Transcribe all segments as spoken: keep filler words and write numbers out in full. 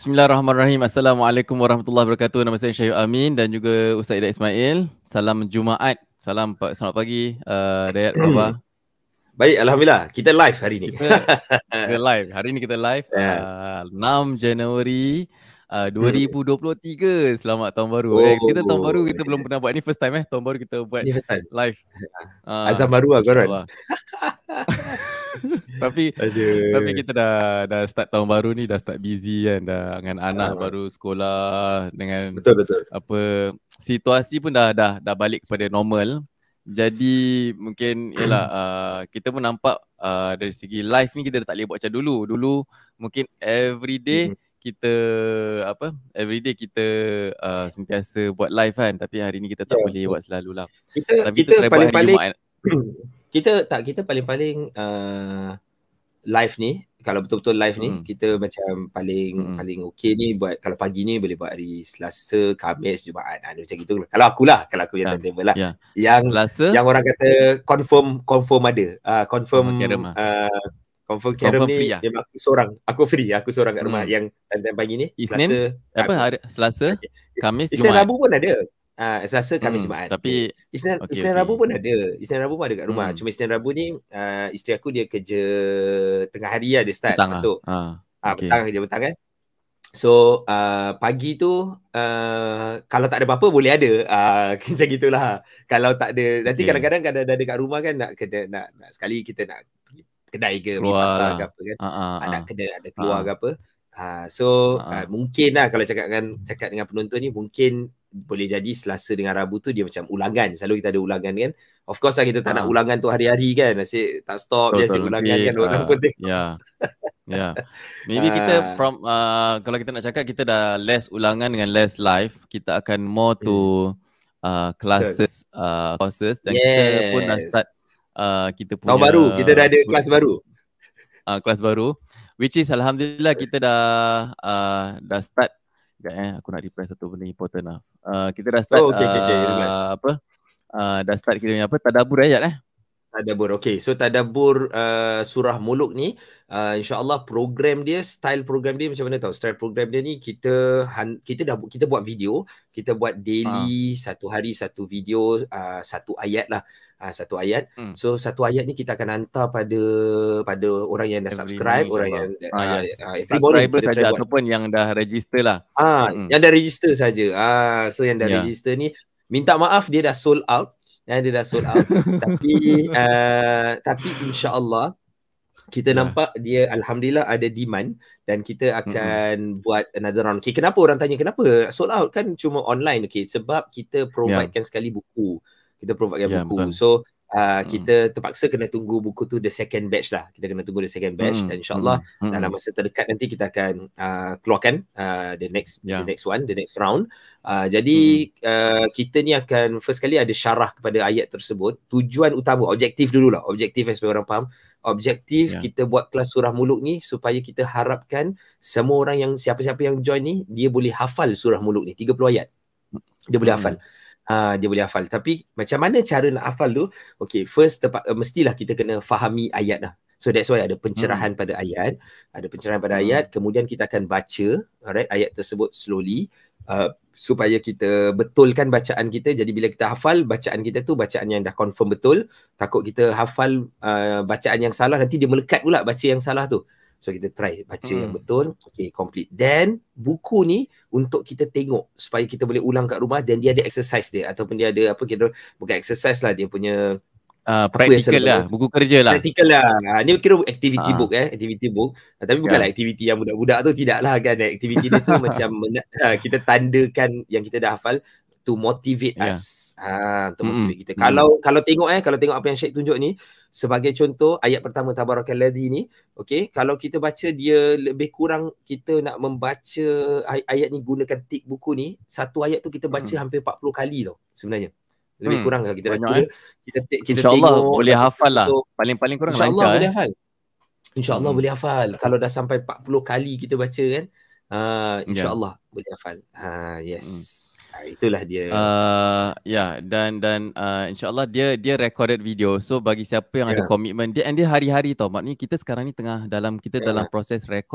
Bismillahirrahmanirrahim. Assalamualaikum warahmatullahi wabarakatuh. Nama saya Syahid Amin dan juga Ustaz Ida Ismail. Salam Jumaat. Salam selamat pagi. Uh, Dayat, apa khabar? Baik, Alhamdulillah. Kita live hari ni. Kita, kita live. Hari ni kita live uh, enam Januari uh, dua ribu dua puluh tiga. Selamat tahun baru. Oh, eh, kita tahun baru kita belum pernah buat ni, first time eh. Tahun baru kita buat live. Uh, Azam baru lah korang. tapi Aduh. tapi kita dah dah start tahun baru ni, dah start busy kan, dah dengan anak uh. baru sekolah, dengan betul betul apa situasi pun dah dah dah balik kepada normal. Jadi mungkin yalah uh, kita pun nampak uh, dari segi live ni kita dah tak boleh buat macam dulu. Dulu mungkin everyday mm-hmm. kita apa everyday kita uh, sentiasa buat live kan, tapi hari ni kita tak yeah, boleh betul. buat selalu lah. Kita tapi kita paling-paling kita tak kita paling-paling uh, live ni, kalau betul-betul live ni hmm. kita macam paling hmm. paling okey ni buat kalau pagi ni boleh buat hari Selasa, Khamis, Jumaat. Ada macam gitu. Kalau akulah, kalau aku yang yeah. timetable lah. Yeah. Yang Selasa, yang orang kata confirm confirm ada. Uh, confirm uh, confirm Kerem ni lah. Memang aku seorang. Aku free, aku seorang kat rumah hmm. yang time pagi ni. Isnin, Selasa, apa hari Selasa, okay. Khamis, Isnin, Jumaat. Rabu pun ada. Ah, uh, Selasa, Khamis, hmm, Jumaat. Tapi Isnin, okay, Isnin okay. Rabu pun ada. Isnin Rabu pun ada kat rumah. Hmm. Cuma Isnin Rabu ni uh, isteri aku dia kerja tengah hari lah dia start petang masuk. Ah, ah okay. petang kerja petang kan. So uh, pagi tu uh, kalau tak ada apa-apa boleh ada. Uh, macam gitulah. Kalau tak ada nanti okay. kadang-kadang kalau ada dekat rumah kan nak kena nak, nak sekali kita nak pergi kedai ke, pergi pasar ke apa kan. Ah, ah, ah. Nak kena ada keluar ah. ke apa. Uh, so ah. uh, mungkin lah kalau cakap dengan cakap dengan penonton ni mungkin boleh jadi Selasa dengan Rabu tu dia macam ulangan. Selalu kita ada ulangan kan. Of course lah kita tak ha. nak ulangan tu hari-hari kan. Asyik tak stop je asyik ulangan kan. Orang uh, pun tengok. Ya. Yeah. Yeah. Maybe kita from uh, kalau kita nak cakap kita dah less ulangan dengan less live. Kita akan more to uh, classes, uh, courses dan yes. kita pun dah start uh, kita punya tahun baru. Kita dah ada kelas baru. Uh, kelas baru. Which is Alhamdulillah kita dah uh, dah start. Sekejap eh, aku nak reply satu benda important lah. Uh, kita dah start oh, okay, okay, okay. Uh, apa? Uh, dah start kita punya apa? Tadabbur ayat eh? Tadabbur, okay. So tadabbur uh, surah Muluk ni, uh, insyaAllah program dia, style program dia macam mana tau? Style program dia ni kita kita dah kita buat video, kita buat daily, ha. satu hari satu video, uh, satu ayat lah. Uh, satu ayat. Hmm. So satu ayat ni kita akan hantar pada pada orang yang dah every subscribe, orang yang ah, uh, yes. uh, subscriber saja ataupun yang dah register lah. Ah, hmm. yang dah register saja. Ah, so yang dah yeah. register ni minta maaf dia dah sold out. Ya, dia dah sold out. tapi uh, tapi insya-Allah kita yeah. nampak dia alhamdulillah ada demand dan kita akan mm-hmm. buat another round. Okay, kenapa orang tanya kenapa sold out kan cuma online? Okay, sebab kita providekan yeah. sekali buku. Kita providekan yeah, buku. Betul. So uh, mm. kita terpaksa kena tunggu buku tu the second batch lah. Kita kena tunggu the second batch mm. dan insya-Allah mm. dalam masa terdekat nanti kita akan uh, keluarkan uh, the next yeah. the next one, the next round. Uh, jadi mm. uh, kita ni akan first kali ada syarah kepada ayat tersebut. Tujuan utama, objektif dululah. Objektif supaya orang faham. Objektif yeah. kita buat kelas surah Muluk ni supaya kita harapkan semua orang yang siapa-siapa yang join ni dia boleh hafal surah Muluk ni tiga puluh ayat. Dia boleh mm. hafal. Ha, dia boleh hafal. Tapi macam mana cara nak hafal tu? Okay, first tepat, uh, mestilah kita kena fahami ayat lah. So that's why ada pencerahan hmm. pada ayat. Ada pencerahan pada hmm. ayat. Kemudian kita akan baca alright, ayat tersebut slowly. Uh, supaya kita betulkan bacaan kita. Jadi bila kita hafal, bacaan kita tu bacaan yang dah confirm betul. Takut kita hafal uh, bacaan yang salah, nanti dia melekat pula baca yang salah tu. So kita try baca hmm. yang betul. Okay, complete. Then buku ni untuk kita tengok supaya kita boleh ulang kat rumah dan dia ada exercise dia ataupun dia ada apa kita bukan exercise lah, dia punya uh, practical lah, buku kerja lah. Practical lah. Ha, ni kira activity uh. book eh, activity book. Ha, tapi bukanlah yeah. activity yang budak-budak tu, tidaklah kan. Activity dia tu macam ha, kita tandakan yang kita dah hafal to motivate yeah. us. Ha, untuk mm-hmm. motivate kita. Mm-hmm. Kalau kalau tengok eh, kalau tengok apa yang Syed tunjuk ni, sebagai contoh ayat pertama tabarakalladzi ni, okey, kalau kita baca dia lebih kurang kita nak membaca ay- ayat ni gunakan tik buku ni, satu ayat tu kita baca hmm. hampir empat puluh kali tau sebenarnya. Lebih hmm. kurang kalau kita baca eh? kita tik kita InsyaAllah tengok boleh hafal lah. Paling-paling kurang InsyaAllah lancar boleh eh. hafal. InsyaAllah hmm. boleh hafal. Kalau dah sampai empat puluh kali kita baca kan, uh, insyaAllah yeah. boleh hafal. Ha, yes. Hmm. Itulah dia. Uh, ya yeah, dan dan uh, insyaallah dia dia recorded video. So bagi siapa yang yeah. ada komitmen dia, and dia hari-hari tau. Maknanya kita sekarang ni tengah dalam kita yeah. dalam proses record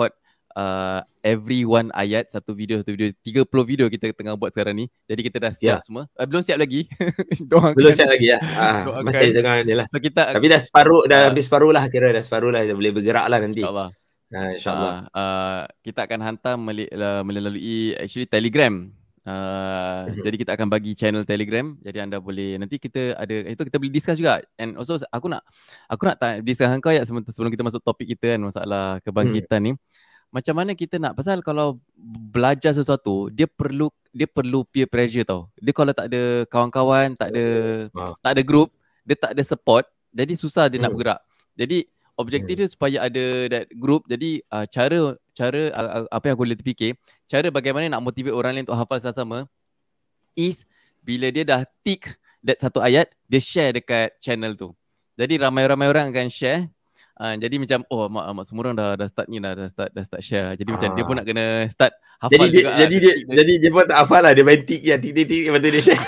uh, every one ayat satu video satu video tiga puluh video kita tengah buat sekarang ni. Jadi kita dah siap yeah. semua. Uh, belum siap lagi. Doakan. Belum siap lagi ya. Ah, masih tengah ni lah. So, kita, tapi dah separuh dah uh, habis separuh lah kira dah separuh lah, dah boleh bergerak lah nanti. InsyaAllah. Uh, InsyaAllah. Uh, uh, kita akan hantar melalui actually Telegram. Uh, mm-hmm. Jadi kita akan bagi channel Telegram. Jadi anda boleh, nanti kita ada, itu kita boleh discuss juga. And also aku nak Aku nak tanya, discuss dengan kau ya sebelum kita masuk topik kita kan, masalah kebangkitan mm. ni. Macam mana kita nak, pasal kalau belajar sesuatu, dia perlu dia perlu peer pressure tau. Dia kalau tak ada kawan-kawan, tak ada wow. tak ada group, dia tak ada support, jadi susah dia mm. nak bergerak. Jadi objektif hmm. dia supaya ada that group. Jadi uh, cara cara uh, apa yang aku boleh terfikir, cara bagaimana nak motivate orang lain untuk hafal sama-sama is bila dia dah tick that satu ayat, dia share dekat channel tu. Jadi ramai-ramai orang akan share. Uh, jadi macam oh mak, mak semua orang dah dah start ni dah dah start dah start share. Jadi ah. macam dia pun nak kena start hafal jadi dia, juga. Jadi dia, dia jadi dia pun tak hafal lah, dia main tick ya, tick tick tick lepas tu dia share.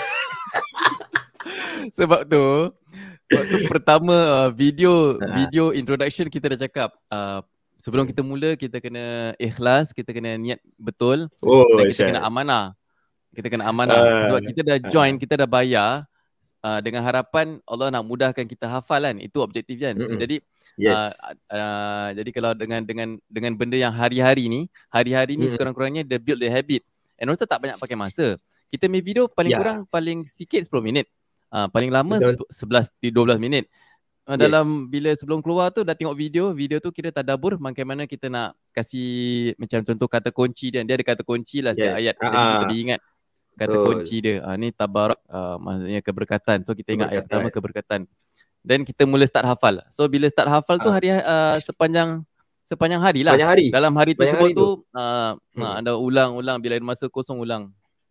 Sebab tu waktu pertama uh, video video introduction kita dah cakap uh, sebelum kita mula kita kena ikhlas, kita kena niat betul oh, dan kita syar. kena amanah. Kita kena amanah uh, sebab kita dah join, uh, kita dah bayar uh, dengan harapan Allah nak mudahkan kita hafal kan. Itu objektif kan. So, jadi yes. uh, uh, jadi kalau dengan dengan dengan benda yang hari-hari ni, hari-hari ni hmm. sekurang-kurangnya dia build the habit. And also tak banyak pakai masa. Kita make video paling yeah. kurang paling sikit sepuluh minit. Uh, paling lama sebelas dua belas minit. Uh, yes. Dalam bila sebelum keluar tu dah tengok video, video tu kita tadabur bagaimana kita nak kasih macam contoh kata kunci dia. Dia ada kata kunci lah setiap yes. ayat. Jadi uh-huh. kita ingat kata oh. kunci dia. Uh, ni tabarak uh, maksudnya keberkatan. So kita ingat ayat pertama keberkatan. Dan kita mula start hafal. So bila start hafal uh. tu hari uh, sepanjang sepanjang hari lah. Sepanjang hari. Dalam hari tersebut tu uh, hmm. uh, anda ulang-ulang bila ada masa kosong ulang.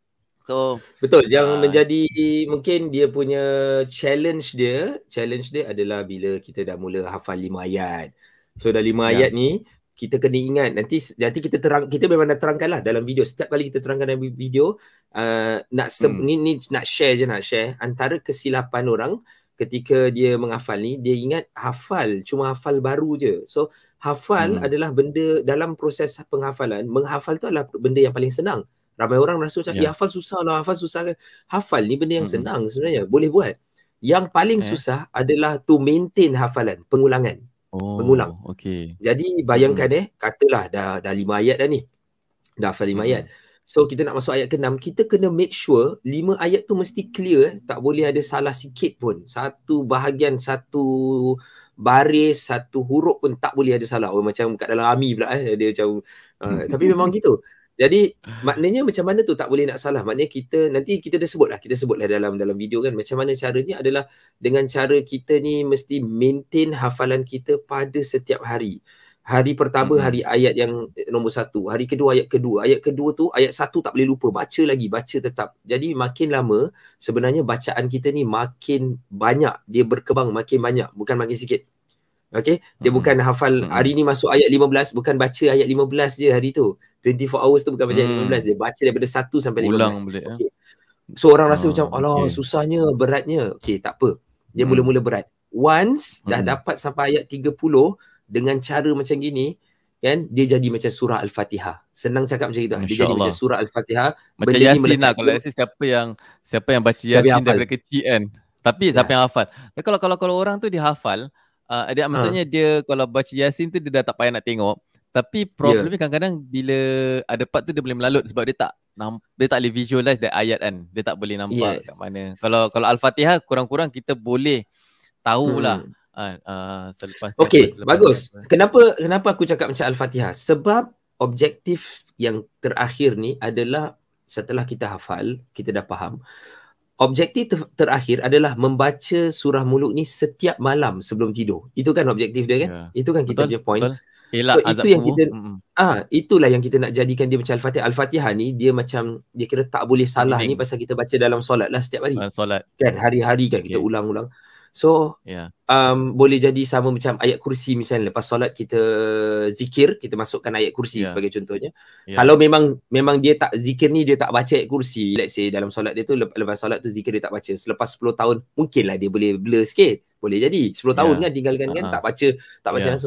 So betul, yang uh, menjadi mungkin dia punya challenge dia, challenge dia adalah bila kita dah mula hafal lima ayat. So dah lima yeah. ayat ni kita kena ingat, nanti nanti kita terang, kita memang nak terangkanlah dalam video. Setiap kali kita terangkan dalam video, uh, nak se- hmm. ni, ni nak share je nak share antara kesilapan orang ketika dia menghafal ni, dia ingat hafal cuma hafal baru je. So hafal hmm. adalah benda dalam proses penghafalan, menghafal tu adalah benda yang paling senang. Ramai orang rasa macam, yeah. ya hafal susah lah, hafal susah kan. Hafal ni benda yang mm-hmm. senang sebenarnya, boleh buat. Yang paling eh. susah adalah to maintain hafalan, pengulangan. Oh, mengulang. Okay. Jadi bayangkan mm-hmm. eh, katalah dah, dah lima ayat dah ni. Dah hafal lima mm-hmm. ayat. So kita nak masuk ayat ke enam, kita kena make sure lima ayat tu mesti clear. Eh. Tak boleh ada salah sikit pun. Satu bahagian, satu baris, satu huruf pun tak boleh ada salah. Oh, macam kat dalam army pula eh. Dia macam, uh, tapi memang gitu. Jadi maknanya macam mana tu tak boleh nak salah. Maknanya kita nanti kita dah sebutlah, kita sebutlah dalam dalam video kan macam mana caranya adalah dengan cara kita ni mesti maintain hafalan kita pada setiap hari. Hari pertama mm-hmm. hari ayat yang nombor satu, hari kedua ayat kedua, ayat kedua tu ayat satu tak boleh lupa, baca lagi, baca tetap. Jadi makin lama sebenarnya bacaan kita ni makin banyak, dia berkembang makin banyak, bukan makin sikit. Okay, dia hmm. bukan hafal hari ni masuk ayat lima belas, bukan baca ayat lima belas je hari tu. dua puluh empat hours tu bukan baca hmm. ayat lima belas, dia baca daripada satu sampai lima belas. Boleh, okay. So orang rasa oh, macam alah okay. susahnya, beratnya. Okay, tak apa. Dia hmm. mula-mula berat. Once hmm. dah dapat sampai ayat tiga puluh dengan cara macam gini, kan, dia jadi macam surah Al-Fatihah. Senang cakap macam itu. Dia jadi macam surah Al-Fatihah. Macam Yasin lah. Kalau Yasin siapa yang siapa yang baca Yasin daripada kecil kan. Tapi siapa ya. yang hafal. Tapi kalau kalau kalau orang tu dia hafal, Uh, dia maksudnya ha. dia kalau baca Yasin tu dia dah tak payah nak tengok. Tapi problemnya yeah. kadang-kadang bila ada part tu dia boleh melalut sebab dia tak dia tak boleh visualize that ayat kan. Dia tak boleh nampak yes. kat mana. Kalau kalau Al-Fatihah kurang-kurang kita boleh tahulah hmm. uh, uh, selepas Okey, bagus. Apa. Kenapa kenapa aku cakap macam Al-Fatihah? Sebab objektif yang terakhir ni adalah setelah kita hafal, kita dah faham. Objektif ter- terakhir adalah membaca surah Muluk ni setiap malam sebelum tidur. Itu kan objektif dia kan? Yeah. Itu kan kita punya point. Elak so itu yang kita mm-hmm. ah itulah yang kita nak jadikan dia macam Al-Fatihah. Al-Fatihah ni dia macam dia kira tak boleh salah Amin. Ni pasal kita baca dalam solat lah setiap hari. Uh, solat. Kan hari-hari kan kita okay. ulang-ulang. So yeah. um, boleh jadi sama macam ayat kursi misalnya, lepas solat kita zikir, kita masukkan ayat kursi yeah. sebagai contohnya. Yeah. Kalau memang memang dia tak zikir ni, dia tak baca ayat kursi, let's say dalam solat dia tu, lepas solat tu zikir dia tak baca, selepas sepuluh tahun mungkinlah dia boleh blur sikit. Boleh jadi sepuluh yeah. tahun kan tinggalkan uh-huh. kan tak baca tak baca yeah. langsung.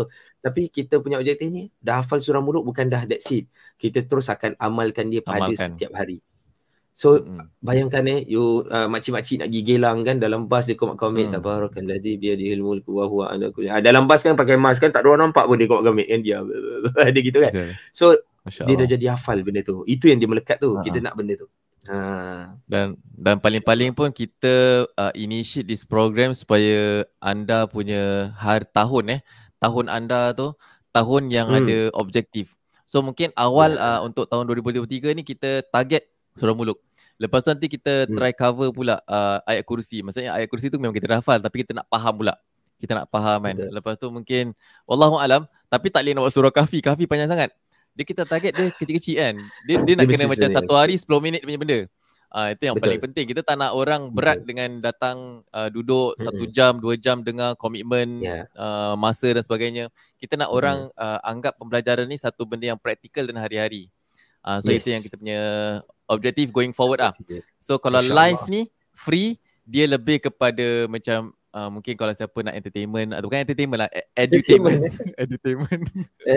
tapi kita punya objektif ni dah hafal surah Muluk bukan dah that's it. Kita terus akan amalkan dia pada amalkan. setiap hari. So mm. bayangkan eh you uh, makcik-makcik nak gigi gelang kan dalam bas dia komit-komit mm. tabarakalladzi bi yadihil mulku wa huwa ala kulli. Ah, dalam bas kan pakai mask kan tak ada orang nampak pun dia komit kan dia. Dia gitu kan. Okay. So dia dah jadi hafal benda tu. Itu yang dia melekat tu. Uh-huh. Kita nak benda tu. Ha. Dan dan paling-paling pun kita uh, initiate this program supaya anda punya hari tahun eh tahun anda tu tahun yang hmm. ada objektif. So mungkin awal yeah. uh, untuk tahun dua ribu dua puluh tiga ni kita target surah Muluk. Lepas tu nanti kita hmm. try cover pula uh, ayat kursi. Maksudnya ayat kursi tu memang kita dah hafal tapi kita nak faham pula. Kita nak faham kan. Betul. Lepas tu mungkin wallahu alam tapi tak boleh nak buat surah Kahfi. Kahfi panjang sangat. Dia kita target dia kecil-kecil kan. Dia dia nak dia kena macam satu hari sepuluh minit punya benda. Ah uh, itu yang Betul. paling penting. Kita tak nak orang berat Betul. dengan datang uh, duduk satu mm-hmm. jam, dua jam dengar komitmen yeah. uh, masa dan sebagainya. Kita nak mm-hmm. orang uh, anggap pembelajaran ni satu benda yang praktikal dan hari-hari. Uh, so yes. itu yang kita punya objektif going forward ah. So kalau live ni free, dia lebih kepada macam Uh, mungkin kalau siapa nak entertainment atau bukan entertainment lah, edutainment. Edutainment.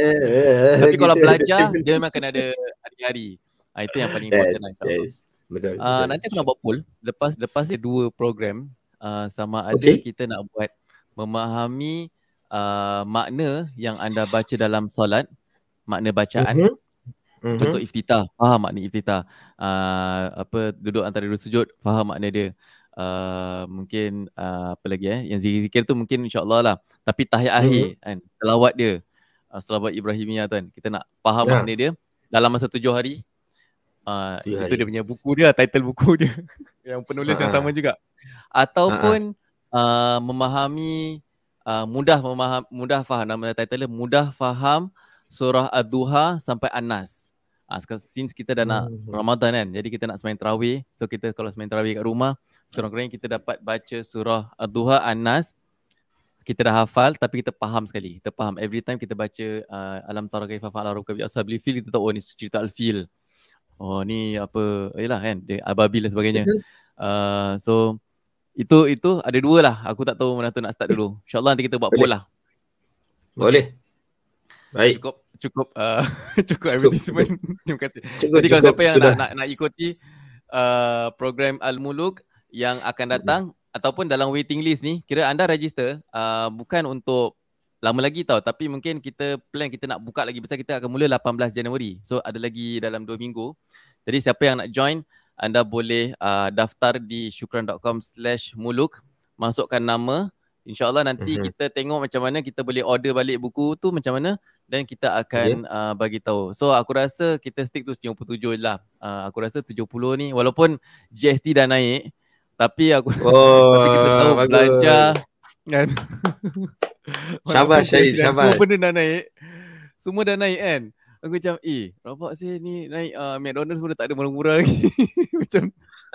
Tapi kalau belajar dia memang kena ada hari-hari. Uh, itu yang paling important yes, lah. Yes. Betul, uh, betul. Nanti aku nak buat poll lepas lepas dia dua program uh, sama ada okay. kita nak buat memahami uh, makna yang anda baca dalam solat, makna bacaan. Mm-hmm. Contoh iftitah, faham makna iftitah. Uh, apa duduk antara dua sujud, faham makna dia. Uh, mungkin uh, apa lagi eh yang zikir-zikir tu mungkin insya-Allah lah, tapi tahiyat hmm. akhir kan selawat dia, uh, selawat Ibrahimiyah tu kan kita nak faham ya. makna dia dalam masa tujuh hari. Uh, itu hari. Dia punya buku dia, title buku dia yang penulis ha. yang sama juga. Ataupun ha. uh, memahami uh, mudah memaham mudah faham, nama title dia mudah faham surah Ad-Duha sampai An-Nas. Ah uh, since kita dah nak hmm. Ramadan kan, jadi kita nak sembahyang tarawih. So kita kalau sembahyang tarawih kat rumah, sekurang-kurangnya kita dapat baca surah Ad-Duha, An-Nas. Kita dah hafal tapi kita faham sekali. Kita faham every time kita baca uh, Alam tara kaifa fa'ala rabbuka bi ashabil fil, kita tahu oh ni cerita Al-Fil. Oh ni apa, yalah kan, dia ababil dan sebagainya. Uh, so itu itu ada dua lah. Aku tak tahu mana tu nak start dulu. InsyaAllah nanti kita buat poll lah. Boleh. Baik. Cukup cukup uh, cukup advertisement. Terima kasih. Cukup, Jadi kalau siapa yang nak, nak nak ikuti uh, program Al-Muluk yang akan datang hmm. ataupun dalam waiting list ni, kira anda register uh, bukan untuk lama lagi tau, tapi mungkin kita plan kita nak buka lagi besar, kita akan mula lapan belas Januari. So ada lagi dalam dua minggu. Jadi siapa yang nak join, anda boleh uh, daftar di syukran dot com slash muluk, masukkan nama. InsyaAllah nanti mm-hmm. kita tengok macam mana kita boleh order balik buku tu macam mana, dan kita akan okay. uh, bagi tahu. So aku rasa kita stick tu tujuh puluh tujuh lah. Uh, aku rasa tujuh puluh ni walaupun G S T dah naik, tapi aku oh, tapi kita tahu bagus. Belajar kan. Syabas Syahid, syabas. Semua benda dah naik. Semua dah naik kan. Aku macam eh nampak sih ni naik uh, McDonald's pun dah tak ada murah-murah lagi. Macam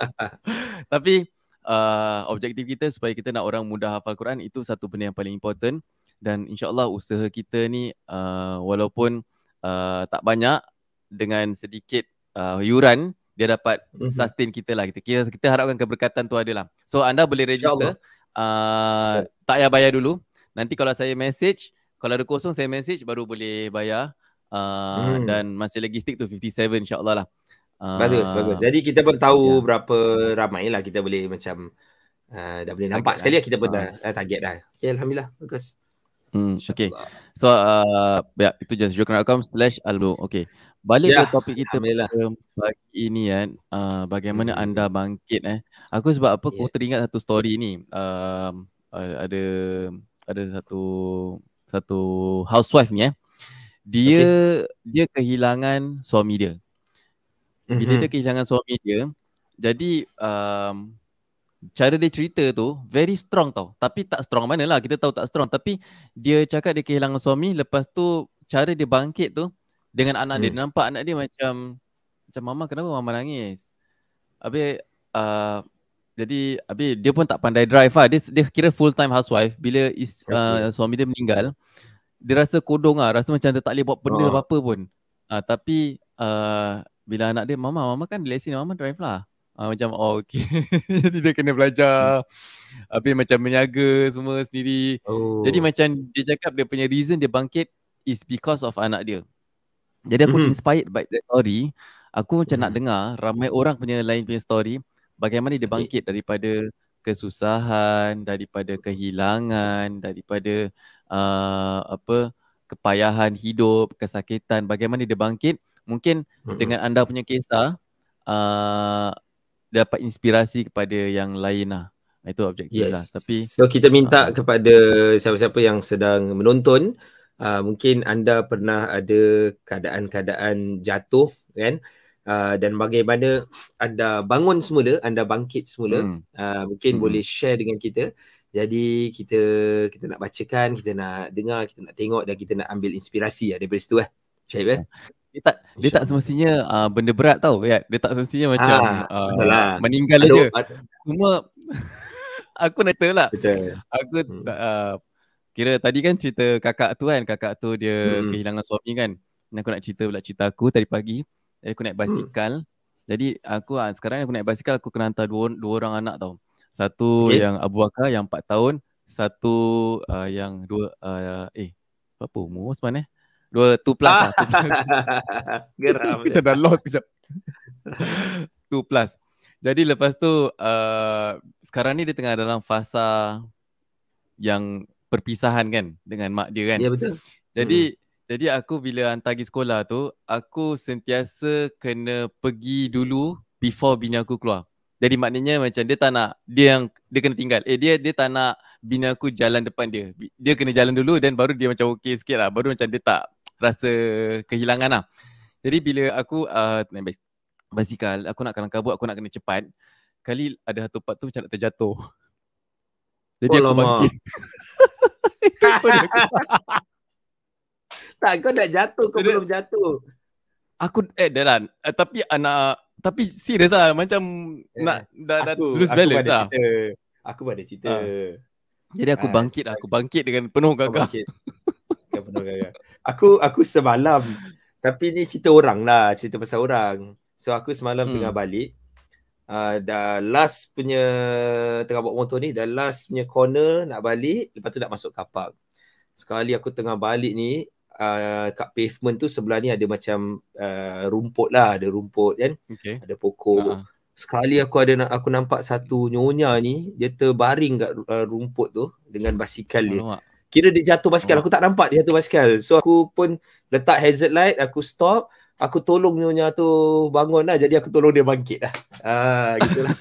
tapi Uh, objektif kita supaya kita nak orang mudah hafal Quran, itu satu benda yang paling important. Dan insyaAllah usaha kita ni uh, walaupun uh, tak banyak, dengan sedikit uh, yuran dia dapat mm-hmm. sustain kita lah. Kita, kita, kita harapkan keberkatan tu ada lah. So anda boleh register, uh, tak payah bayar dulu. Nanti kalau saya message, kalau ada kosong saya message baru boleh bayar. uh, mm. Dan masih lagi stick to fifty-seven insyaAllah lah. Uh, bagus, bagus. Jadi kita pun tahu yeah. berapa ramai lah kita boleh macam uh, dah boleh nampak target sekali lah. Kita pun uh. dah, dah target dah. Okay, Alhamdulillah. Bagus. Hmm, okay. So, uh, ya, itu just syukran dot com slash albu. Okay. Balik yeah. ke topik kita pagi ini kan. Uh, bagaimana hmm. anda bangkit eh. Aku sebab apa, yeah. aku teringat satu story ni. Uh, ada ada satu satu housewife ni eh. Dia okay. dia kehilangan suami dia. Bila mm-hmm. dia kehilangan suami dia, jadi um, cara dia cerita tu very strong tau. Tapi tak strong mana lah, kita tahu tak strong. Tapi dia cakap dia kehilangan suami, lepas tu cara dia bangkit tu dengan anak mm. dia. Dia nampak anak dia macam, macam mama kenapa mama nangis. Habis uh, jadi habis dia pun tak pandai drive lah. Dia, dia kira full time housewife. Bila is, uh, suami dia meninggal, dia rasa kodong lah. Rasa macam dia tak boleh buat benda oh. apa-apa pun. uh, Tapi uh, bila anak dia, mama, mama kan lesen, mama drive lah. Uh, macam, oh okay. Jadi dia kena belajar. Habis macam menyaga semua sendiri. Oh. Jadi macam dia cakap dia punya reason dia bangkit is because of anak dia. Jadi aku mm-hmm. inspired by that story. Aku macam mm-hmm. nak dengar ramai orang punya lain punya story, bagaimana dia bangkit okay. daripada kesusahan, daripada kehilangan, daripada uh, apa kepayahan hidup, kesakitan, bagaimana dia bangkit. Mungkin mm-hmm. dengan anda punya kisah uh, dapat inspirasi kepada yang lain lah. Itu objektif yes. lah. Tapi so kita minta uh, kepada siapa-siapa yang sedang menonton, uh, mungkin anda pernah ada keadaan-keadaan jatuh kan, uh, dan bagaimana anda bangun semula, anda bangkit semula, hmm. uh, mungkin hmm. boleh share dengan kita. Jadi kita kita nak bacakan, kita nak dengar, kita nak tengok dan kita nak ambil inspirasi lah daripada situ lah. Syahib eh? Dia tak, dia tak semestinya uh, benda berat tau ya. Dia tak semestinya macam ah, uh, meninggal aja. Cuma aku nak cerita lah. Betul. Aku hmm. uh, kira tadi kan cerita kakak tu kan, kakak tu dia hmm. kehilangan suami kan. Dan aku nak cerita pula cerita aku tadi pagi. Jadi aku naik basikal. Hmm. Jadi aku uh, sekarang aku naik basikal, aku kena hantar dua, dua orang anak tau. Satu okay. yang Abu Bakar yang empat tahun, satu uh, yang dua uh, eh berapa umur Osman eh? Dua two plus lah. Two plus. Geram. Macam dah lost kejap. Two plus. Jadi lepas tu uh, sekarang ni dia tengah dalam fasa yang perpisahan kan dengan mak dia kan. Ya betul. Jadi hmm. jadi aku bila hantar pergi sekolah tu, aku sentiasa kena pergi dulu before bini aku keluar. Jadi maknanya macam dia tak nak, dia yang dia kena tinggal. Eh dia dia tak nak bini aku jalan depan dia. Dia kena jalan dulu dan baru dia macam okey sikit lah. Baru macam dia tak rasa kehilangan lah. Jadi bila aku uh, naik basikal, aku nak kalang kabut, aku nak kena cepat. Kali ada satu part tu macam nak terjatuh. Jadi oh, aku lama. bangkit. Tak, kau nak jatuh, kau Jadi, belum jatuh. Aku eh dah lah. Uh, tapi anak tapi serius lah macam eh, nak dah, dah aku, lose balance lah. Cerita. Aku ada cerita. Uh. Jadi aku bangkit lah. Aku bangkit dengan penuh gagah. Dengan penuh gagah. Aku aku semalam. Tapi ni cerita orang lah. Cerita pasal orang. So aku semalam hmm. tengah balik. Uh, dah last punya tengah bawa motor ni. Dah last punya corner nak balik. Lepas tu nak masuk car park. Sekali aku tengah balik ni. Uh, kat pavement tu sebelah ni ada macam uh, rumput lah. Ada rumput kan. Okay. Ada pokok. Uh-huh. Sekali aku ada aku nampak satu nyonya ni. Dia terbaring kat uh, rumput tu. Dengan basikal dia. Alamak. Kira dia jatuh basikal. Alamak. Aku tak nampak dia jatuh basikal. So aku pun letak hazard light. Aku stop. Aku tolong nyonya tu bangun lah. Jadi aku tolong dia bangkit lah. Ah, gitulah.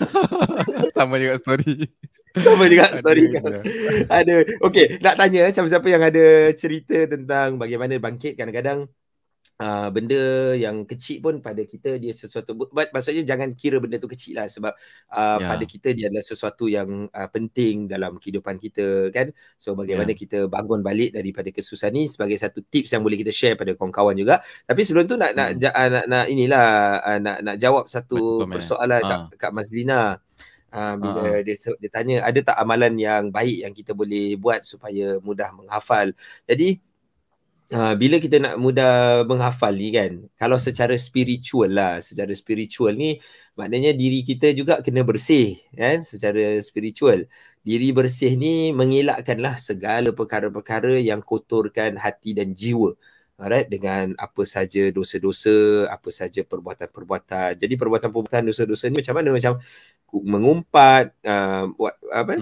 Sama juga story. Sama juga story kan. Ada. Okey, nak tanya siapa-siapa yang ada cerita tentang bagaimana bangkit. Kadang-kadang uh, benda yang kecil pun pada kita dia sesuatu. But, maksudnya jangan kira benda tu kecil lah. Sebab uh, yeah. pada kita dia adalah sesuatu yang uh, penting dalam kehidupan kita kan. So bagaimana yeah. kita bangun balik daripada kesusahan ni sebagai satu tips yang boleh kita share pada kawan-kawan juga. Tapi sebelum tu nak hmm. nak, nak nak inilah uh, nak nak jawab satu Betul, persoalan ha. Kak, Kak Mazlina. Uh, bila uh-huh. dia, dia tanya ada tak amalan yang baik yang kita boleh buat supaya mudah menghafal. Jadi uh, bila kita nak mudah menghafal ni kan, kalau secara spiritual lah, secara spiritual ni maknanya diri kita juga kena bersih kan, secara spiritual. Diri bersih ni mengelakkanlah segala perkara-perkara yang kotorkan hati dan jiwa. Alright, dengan apa saja dosa-dosa, apa saja perbuatan-perbuatan. Jadi perbuatan-perbuatan dosa-dosa ni macam mana? Macam mengumpat, uh, buat apa?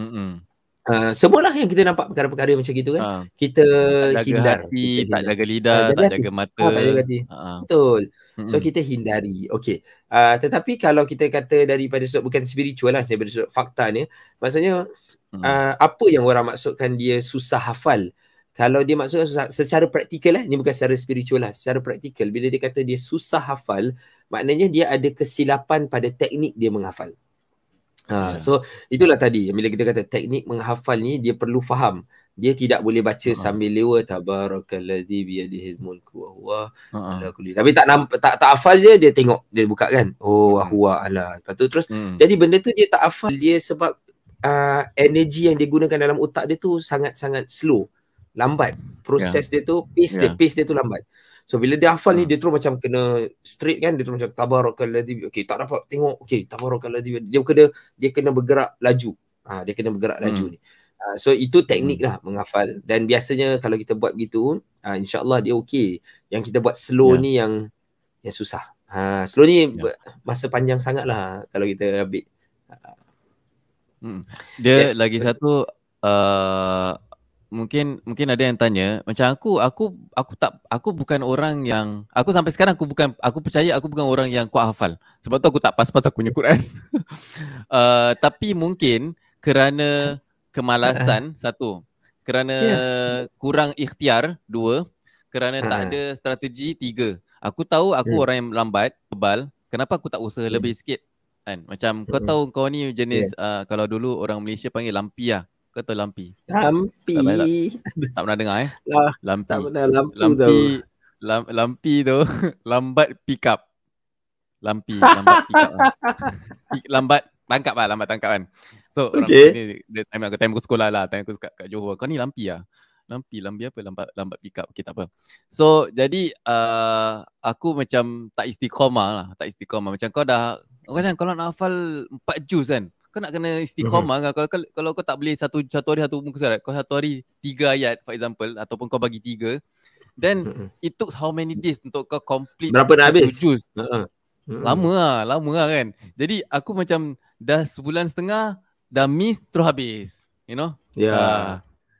Uh, semualah yang kita nampak perkara-perkara macam gitu kan. Ha. Kita tak hindar. Hati, kita tak jaga lidah, uh, tak hati. jaga mata. Ha, tak jaga hati. Ha. Betul. So Mm-mm. kita hindari. Okey. Uh, tetapi kalau kita kata daripada sudut bukan spiritual lah, daripada sudut fakta ni, maksudnya uh, apa yang orang maksudkan dia susah hafal? Kalau dia maksudkan secara praktikal lah, ni bukan secara spiritual lah, secara praktikal, bila dia kata dia susah hafal, maknanya dia ada kesilapan pada teknik dia menghafal. Ha, yeah. So itulah tadi, bila kita kata teknik menghafal ni, dia perlu faham. Dia tidak boleh baca uh-huh. sambil lewa, tabarakalladzi biyadihil mulku wa huwa ala kulli. Tapi tak nampak, tak tak hafal je, dia tengok, dia buka kan. Oh, wa huwa ala. Lepas tu terus, hmm. jadi benda tu dia tak hafal, dia sebab uh, energi yang dia gunakan dalam otak dia tu sangat-sangat slow. Lambat. Proses yeah. dia tu, pace yeah. dia, pace dia tu lambat. So bila dia hafal hmm. ni, dia terus macam kena straight kan, dia terus macam tabarakalladzi. Okey, tak dapat tengok. Okey, tabarakalladzi. Dia kena dia kena bergerak laju. Ha, dia kena bergerak hmm. laju ni. Uh, so itu teknik hmm. lah menghafal. Dan biasanya kalau kita buat begitu, uh, insyaAllah dia okey. Yang kita buat slow yeah. ni yang yang susah. Uh, slow ni yeah. masa panjang sangat lah kalau kita ambil. Hmm. Dia yes. lagi satu, uh, mungkin mungkin ada yang tanya, macam aku aku aku tak aku bukan orang yang aku sampai sekarang aku bukan aku percaya aku bukan orang yang kuat hafal. Sebab tu aku tak pas-pas aku punya Quran. uh, tapi mungkin kerana kemalasan satu, kerana yeah. kurang ikhtiar dua, kerana tak ada strategi tiga. Aku tahu aku yeah. orang yang lambat, tebal, kenapa aku tak usaha yeah. lebih sikit kan? Macam kau tahu kau ni jenis yeah. uh, kalau dulu orang Malaysia panggil lampi lah. Kau tahu lampi? Lampi. Tak, tak, tak pernah dengar eh? Lah, lampi. Tak pernah lampu lampi, lam, lampi tu lambat pick up. Lampi, lambat pick up lah. Lambat tangkap lah, lambat tangkap kan. So orang okay. ni dia time aku time aku sekolah lah, time aku kat, kat Johor. Kau ni lampi lah. Lampi, lampi apa? Lambat lambat pick up. Okay, tak apa. So jadi uh, aku macam tak istiqamah lah, tak istiqamah. Macam kau dah, kau macam kalau nak hafal empat juz kan, kau nak kena istiqamah mm-hmm. kan. Kalau, kalau kau tak boleh satu satu hari satu muka surat, kau satu hari tiga ayat for example, ataupun kau bagi tiga, then mm-hmm. it took how many days untuk kau complete berapa dah habis? Juz. Uh-huh. Mm-hmm. Lama lah, lama lah kan. Jadi aku macam dah sebulan setengah dah miss terus habis, you know. Ya. Yeah. Uh,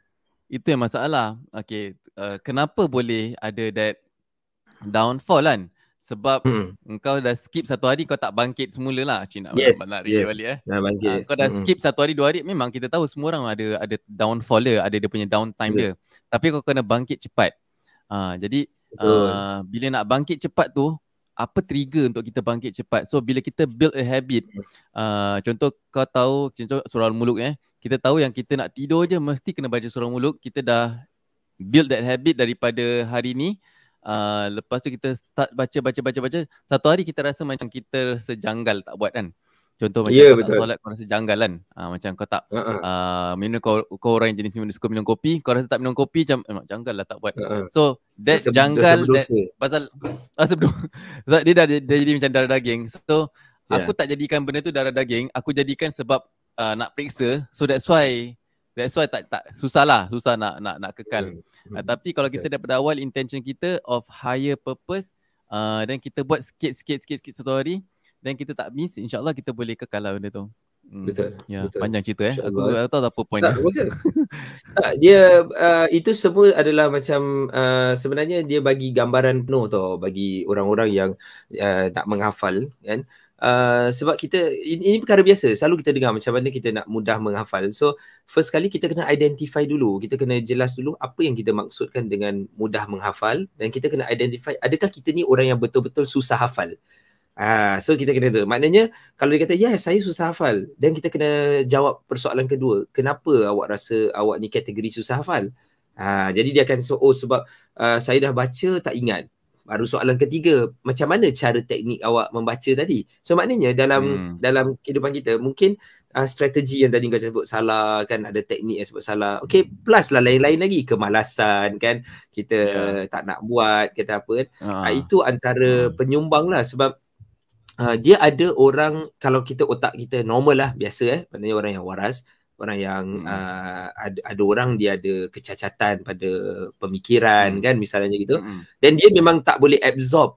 itu yang masalah. Okay, uh, kenapa boleh ada that downfall kan? Sebab hmm. engkau dah skip satu hari, kau tak bangkit semula lah. Cik nak yes, nak yes. balik eh. Dah bangkit. Uh, kau dah hmm. skip satu hari, dua hari, memang kita tahu semua orang ada ada downfall dia, ada dia punya downtime yeah. dia. Tapi kau kena bangkit cepat. Uh, jadi uh, bila nak bangkit cepat tu, apa trigger untuk kita bangkit cepat? So bila kita build a habit, uh, contoh kau tahu, contoh surah Al-Muluk eh, kita tahu yang kita nak tidur je mesti kena baca surah Al-Muluk. Kita dah build that habit daripada hari ni. Uh, lepas tu kita start baca baca baca baca. Satu hari kita rasa macam kita rasa janggal tak buat kan. Contoh macam yeah, kau betul. tak solat kau rasa janggal kan. Uh, macam kau tak uh-huh. uh, minum kau, kau orang yang jenis minum, suka minum kopi, kau rasa tak minum kopi macam eh, janggal lah tak buat. Uh-huh. So that Sebe- janggal that, pasal ah, sebelum so, dia dah dia, dia jadi macam darah daging. So yeah. aku tak jadikan benda tu darah daging, aku jadikan sebab uh, nak periksa. So that's why That's why tak tak susah lah, susah nak nak nak kekal. Hmm. Uh, tapi kalau kita daripada awal intention kita of higher purpose, uh, dan kita buat sikit sikit sikit sikit satu hari, dan kita tak miss, insya-Allah kita boleh kekal lah benda tu. Hmm. Betul. Ya, betul. Panjang cerita eh. Aku tak tahu apa point dia. Betul. Tak, dia uh, itu semua adalah macam uh, sebenarnya dia bagi gambaran penuh tau bagi orang-orang yang uh, tak menghafal kan. Uh, sebab kita ini, ini perkara biasa, selalu kita dengar macam mana kita nak mudah menghafal. So first kali kita kena identify dulu, kita kena jelas dulu apa yang kita maksudkan dengan mudah menghafal, dan kita kena identify adakah kita ni orang yang betul-betul susah hafal. Ah, uh, so kita kena tu. Maknanya kalau dia kata ya yes, saya susah hafal, dan kita kena jawab persoalan kedua, kenapa awak rasa awak ni kategori susah hafal? Ah, uh, jadi dia akan so, oh sebab uh, saya dah baca tak ingat. Baru soalan ketiga, macam mana cara teknik awak membaca tadi? So maknanya dalam hmm. dalam kehidupan kita mungkin uh, strategi yang tadi kau sebut salah kan, ada teknik yang sebut salah. Okay, plus lah lain-lain lagi, kemalasan kan, kita yeah. tak nak buat, kita apa kan. Uh. Uh, itu antara uh. penyumbang lah, sebab uh, dia ada orang, kalau kita otak kita normal lah, biasa eh, maknanya orang yang waras, orang yang hmm. uh, ada, ada orang dia ada kecacatan pada pemikiran hmm. kan misalnya gitu, hmm. dan dia memang tak boleh absorb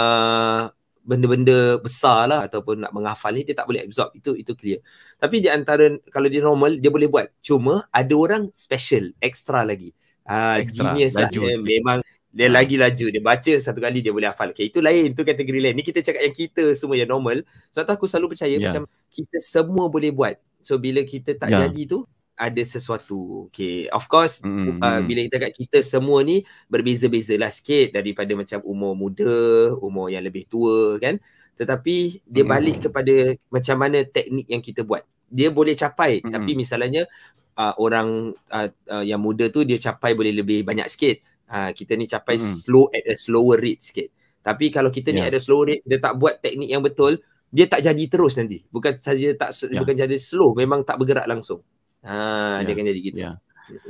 uh, benda-benda besar lah ataupun nak menghafal ni, dia tak boleh absorb, itu itu clear. Tapi di antara, kalau dia normal dia boleh buat, cuma ada orang special, extra lagi, uh, extra, genius lah, dia, memang dia ha. lagi laju, dia baca satu kali dia boleh hafal. Okay, itu lain, itu kategori lain. Ni kita cakap yang kita semua yang normal. Sebab tu aku selalu percaya yeah. macam kita semua boleh buat. So bila kita tak yeah. jadi tu, ada sesuatu. Okay, of course mm-hmm. uh, bila kita kat kita semua ni berbeza-beza lah sikit daripada macam umur muda, umur yang lebih tua kan. Tetapi dia balik mm-hmm. kepada macam mana teknik yang kita buat. Dia boleh capai, mm-hmm. tapi misalnya uh, orang uh, uh, yang muda tu dia capai boleh lebih banyak sikit. Uh, kita ni capai mm-hmm. slow at a slower rate sikit. Tapi kalau kita yeah. ni ada slow rate, dia tak buat teknik yang betul, dia tak jadi terus nanti. Bukan saja tak yeah. bukan jadi slow, memang tak bergerak langsung. Ha, yeah. dia akan jadi gitu. Yeah.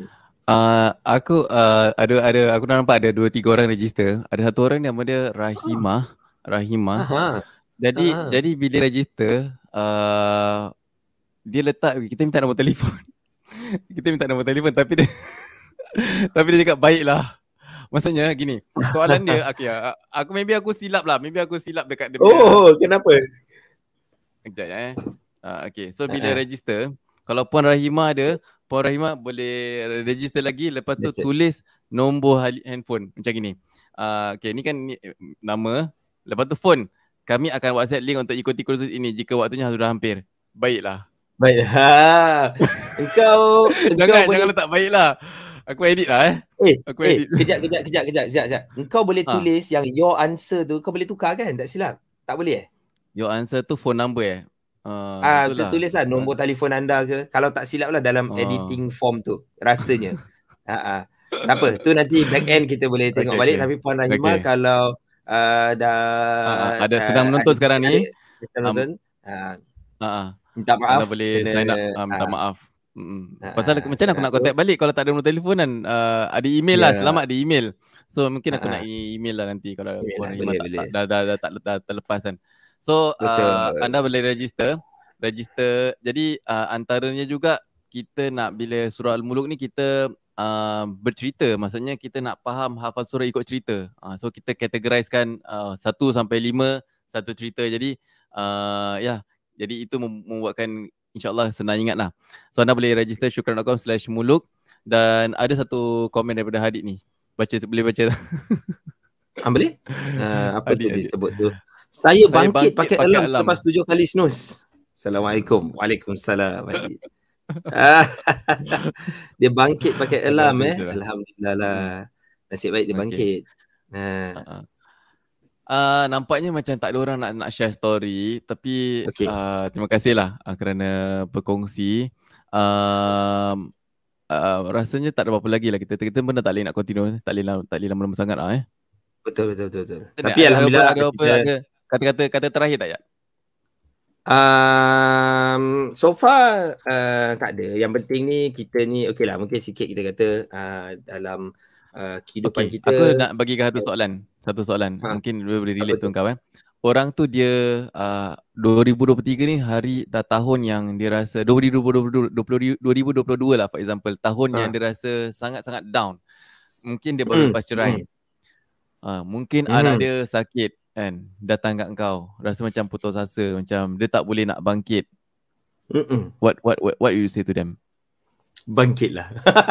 Uh, aku uh, ada ada aku dah nampak ada dua tiga orang register. Ada satu orang nama dia Rahimah, Rahimah. Aha. Jadi Aha. jadi bila register, uh, dia letak, kita minta nombor telefon. kita minta nombor telefon tapi dia tapi dia cakap baiklah. Maksudnya gini, soalan dia, okay, aku maybe aku silap lah, maybe aku silap dekat dia punya. Oh, kenapa? Sekejap eh. Uh, okay, so bila uh-huh. register, kalau Puan Rahimah ada, Puan Rahimah boleh register lagi, lepas tu yes, tulis nombor handphone macam gini. Uh, okay, ni kan ni, nama, lepas tu phone. Kami akan WhatsApp link untuk ikuti kursus ini jika waktunya sudah hampir. Baiklah. Baiklah. Engkau, jangan, engkau jangan letak baiklah. Aku edit lah eh. Eh, aku eh edit. kejap, kejap, kejap, kejap, kejap, kejap. Engkau boleh ha. tulis yang your answer tu, kau boleh tukar kan? Tak silap? Tak boleh eh? Your answer tu phone number eh? Uh, ah, tu tulis lah nombor telefon anda ke. Kalau tak silap lah dalam uh. editing form tu. Rasanya. ha, ha. Tak apa, tu nanti back end kita boleh tengok okay, balik. Okay. Tapi Puan Rahimah okay. kalau uh, dah... Uh, ada sedang menonton uh, sekarang ni. Sedang menonton. Um, uh, uh, minta maaf. Anda boleh kena, sign up. Uh, minta uh, maaf. Hmm. Ha, Pasal macam mana aku nak contact balik kalau tak ada nombor telefon kan? Uh, ada email yeah. lah, selamat di email. So mungkin aku ha. nak email lah nanti kalau Puan Rahimah tak, tak, dah, dah, dah, tak dah, terlepas kan. So uh, anda boleh register. Register. Jadi uh, antaranya juga kita nak bila surah Al-Muluk ni kita uh, bercerita. Maksudnya kita nak faham hafal surah ikut cerita. Uh, so kita categorizekan uh, satu sampai lima satu cerita. Jadi uh, ya, yeah. jadi itu membuatkan InsyaAllah senang ingat lah. So anda boleh register syukran dot com slash muluk. Dan ada satu komen daripada Hadid ni. Baca, boleh baca. Ah, boleh? Uh, apa Hadid, tu Hadid. disebut tu? Saya, Saya bangkit, bangkit pakai, pakai alam, alam selepas tujuh kali snooze. Assalamualaikum. Waalaikumsalam. Dia bangkit pakai alam eh. Alhamdulillah lah. Nasib baik dia bangkit. Okay. Uh. Uh-huh. Uh, nampaknya macam tak ada orang nak nak share story, tapi okay. uh, terima kasihlah uh, kerana berkongsi. Uh, uh, rasanya tak ada apa-apa lagi lah kita kita benar tak boleh nak continue, tak boleh tak boleh lama-lama sangat lah eh. Betul betul betul. betul. Tapi tapi ada alhamdulillah apa, ada apa kita... ada kata-kata kata terakhir tak ya? Um, so far uh, tak ada. Yang penting ni kita ni okeylah, mungkin sikit kita kata uh, dalam Uh, kehidupan okay. kita. Aku nak bagi kau satu soalan. Satu soalan. Ha. Mungkin boleh relate tu kau eh. Orang tu dia uh, dua ribu dua puluh tiga ni hari dah tahun yang dia rasa dua ribu dua puluh dua lah for example, tahun ha. yang dia rasa sangat-sangat down. Mungkin dia baru lepas cerai. Mm. Uh, mungkin mm. anak dia sakit kan, datang kat kau, rasa macam putus asa, macam dia tak boleh nak bangkit. Mm-mm. What what what what you say to them? Bangkitlah.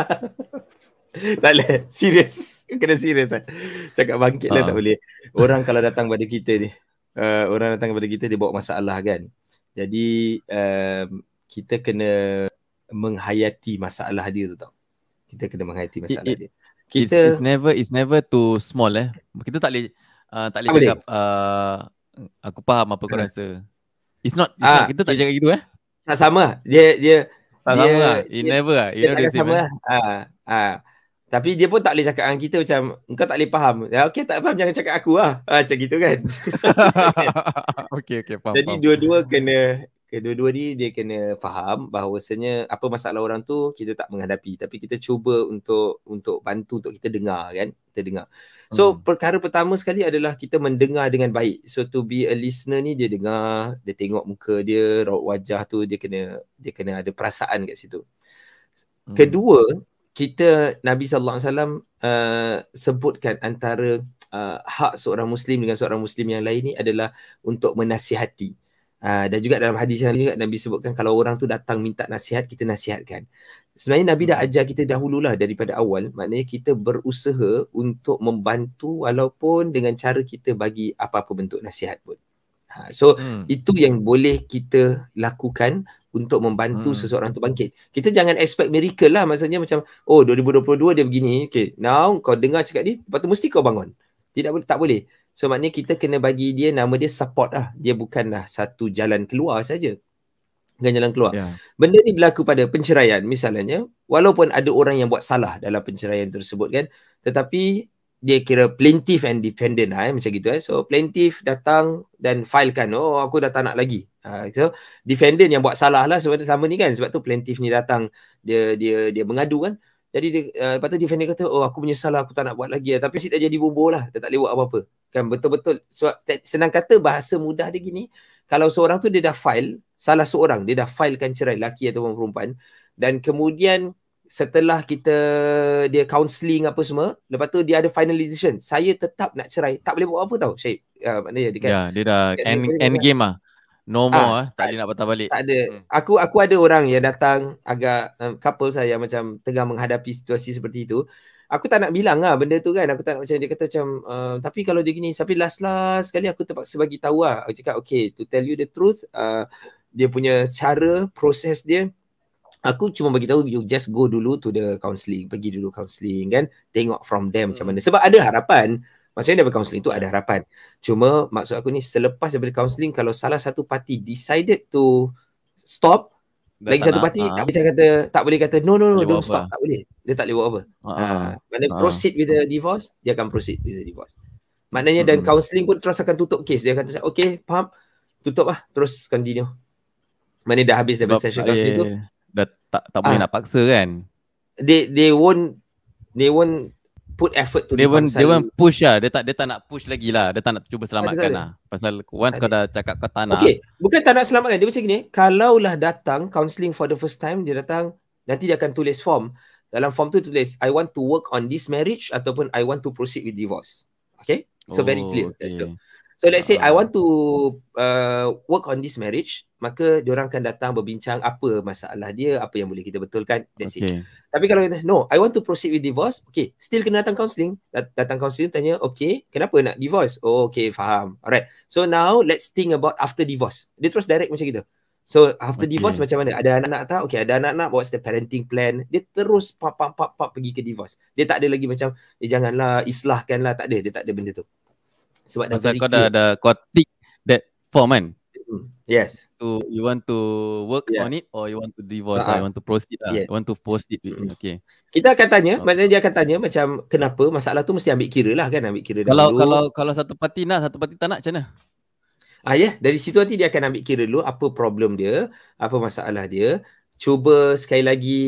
Tak boleh, serius. Kena serius lah. Cakap bangkit lah uh. tak boleh. Orang kalau datang pada kita ni, uh, orang datang kepada kita dia bawa masalah kan. Jadi uh, kita kena menghayati masalah dia tu tau. Kita kena menghayati masalah it, it, dia. Kita it's, it's never it's never too small eh. Kita tak boleh uh, tak boleh cakap uh, aku faham apa kau uh. rasa. It's not, it's uh, not kita tak it, cakap gitu eh. Tak sama. Dia dia tak dia, sama lah. It dia, never lah. You dia know tak sama lah. Ah, ah. Tapi dia pun tak boleh cakap dengan kita macam engkau tak boleh faham. Ya okey, tak faham jangan cakap aku lah. Ah, macam gitu kan. okey okey faham. Jadi faham. dua-dua kena kedua-dua ni dia kena faham bahawasanya apa masalah orang tu kita tak menghadapi, tapi kita cuba untuk untuk bantu untuk kita dengar kan. Kita dengar. So hmm. perkara pertama sekali adalah kita mendengar dengan baik. So to be a listener ni dia dengar, dia tengok muka dia, raut wajah tu dia kena dia kena ada perasaan kat situ. Hmm. Kedua, kita Nabi sallallahu alaihi wasallam uh, sebutkan antara uh, hak seorang muslim dengan seorang muslim yang lain ni adalah untuk menasihati. Uh, dan juga dalam hadis yang lain juga Nabi sebutkan kalau orang tu datang minta nasihat, kita nasihatkan. Sebenarnya Nabi dah ajar kita dahululah daripada awal, maknanya kita berusaha untuk membantu walaupun dengan cara kita bagi apa-apa bentuk nasihat pun. Ha, so hmm. itu yang boleh kita lakukan untuk membantu hmm. seseorang tu bangkit. Kita jangan expect miracle lah. Maksudnya macam, oh dua ribu dua puluh dua dia begini. Okay, now kau dengar cakap ni, lepas tu mesti kau bangun. Tidak boleh, tak boleh. So maknanya kita kena bagi dia, nama dia support lah. Dia bukanlah satu jalan keluar saja. Bukan jalan keluar. Yeah. Benda ni berlaku pada penceraian misalnya. Walaupun ada orang yang buat salah dalam penceraian tersebut kan. Tetapi dia kira plaintiff and defendant lah, eh, macam gitu eh. So plaintiff datang dan filekan, oh aku dah tak nak lagi. Uh, so defendant yang buat salah lah sebenarnya sama ni kan. Sebab tu plaintiff ni datang, dia dia dia mengadu kan. Jadi dia, uh, lepas tu defendant kata, oh aku menyesal lah, aku tak nak buat lagi lah. Tapi si dah jadi bubur lah, dia tak boleh buat apa-apa. Kan betul-betul, sebab senang kata bahasa mudah dia gini, kalau seorang tu dia dah file, salah seorang, dia dah filekan cerai, lelaki ataupun perempuan, Dan kemudian setelah kita dia counselling apa semua, lepas tu dia ada final decision. Saya tetap nak cerai, tak boleh buat apa tau Syed. Uh, maknanya dia kan. Ya, dia dah end, end game ah. No more ah, ah. tak boleh nak patah balik. Tak ada. Hmm. Aku aku ada orang yang datang agak um, couple saya macam tengah menghadapi situasi seperti itu. Aku tak nak bilang lah benda tu kan. Aku tak nak macam dia kata macam uh, tapi kalau dia gini, tapi last-last sekali aku terpaksa bagi tahu lah. Aku cakap okay, to tell you the truth, uh, dia punya cara, proses dia, aku cuma bagi tahu you just go dulu to the counselling, pergi dulu counselling kan, tengok from them hmm. macam mana. Sebab ada harapan. Maksudnya daripada counselling tu ada harapan. Cuma maksud aku ni selepas daripada counselling, kalau salah satu parti decided to stop, dah lagi satu nak, parti ha. tak boleh kata tak boleh kata no no no don't stop, tak boleh. Dia tak boleh buat apa. Ha. ha. Mana ha. proceed with the divorce, dia akan proceed with the divorce. Maknanya hmm. dan counselling pun terus akan tutup case. Dia akan cakap okay, faham, tutup lah, terus continue. Mana dah habis daripada session counselling tu. Dah tak tak boleh ha. nak paksa kan. They they won't they won't put effort to dia pun dia pun push lah. Dia tak dia tak nak push lagi lah. Dia tak nak cuba selamatkan lah. Pasal once ada. Kau dah cakap kau tak nak. Okay, bukan tak nak selamatkan. Dia macam gini, kalaulah datang counselling for the first time, dia datang, nanti dia akan tulis form. Dalam form tu tulis I want to work on this marriage ataupun I want to proceed with divorce. Okay? So oh, very clear. Okay. That's so let's say uh. I want to uh, work on this marriage, maka diorang akan datang berbincang apa masalah dia, apa yang boleh kita betulkan. That's okay. it. Tapi kalau no, I want to proceed with divorce, okay, still kena datang counselling. Dat- datang counselling tanya, okay, kenapa nak divorce? Oh, okay, faham. Alright. So now let's think about after divorce. Dia terus direct macam gitu. So after okay. divorce macam mana? Ada anak-anak tak? Okay, ada anak-anak, what's the parenting plan? Dia terus pap pap pap pap pergi ke divorce. Dia tak ada lagi macam, eh, janganlah, islahkanlah, tak ada. Dia tak ada benda tu. Sebab pasal kau dah ada kau tick that form kan? Yes. So you want to work yeah. on it or you want to divorce? Uh-huh. I want to proceed lah. Yes. I want to proceed. Mm-hmm. Okay. Kita akan tanya, okay. maknanya dia akan tanya macam kenapa, masalah tu mesti ambil kira lah kan, ambil kira kalau, dahulu. Kalau kalau satu parti nak, satu parti tak nak, macam mana? Ah ya, yeah. dari situ nanti dia akan ambil kira dulu apa problem dia, apa masalah dia. Cuba sekali lagi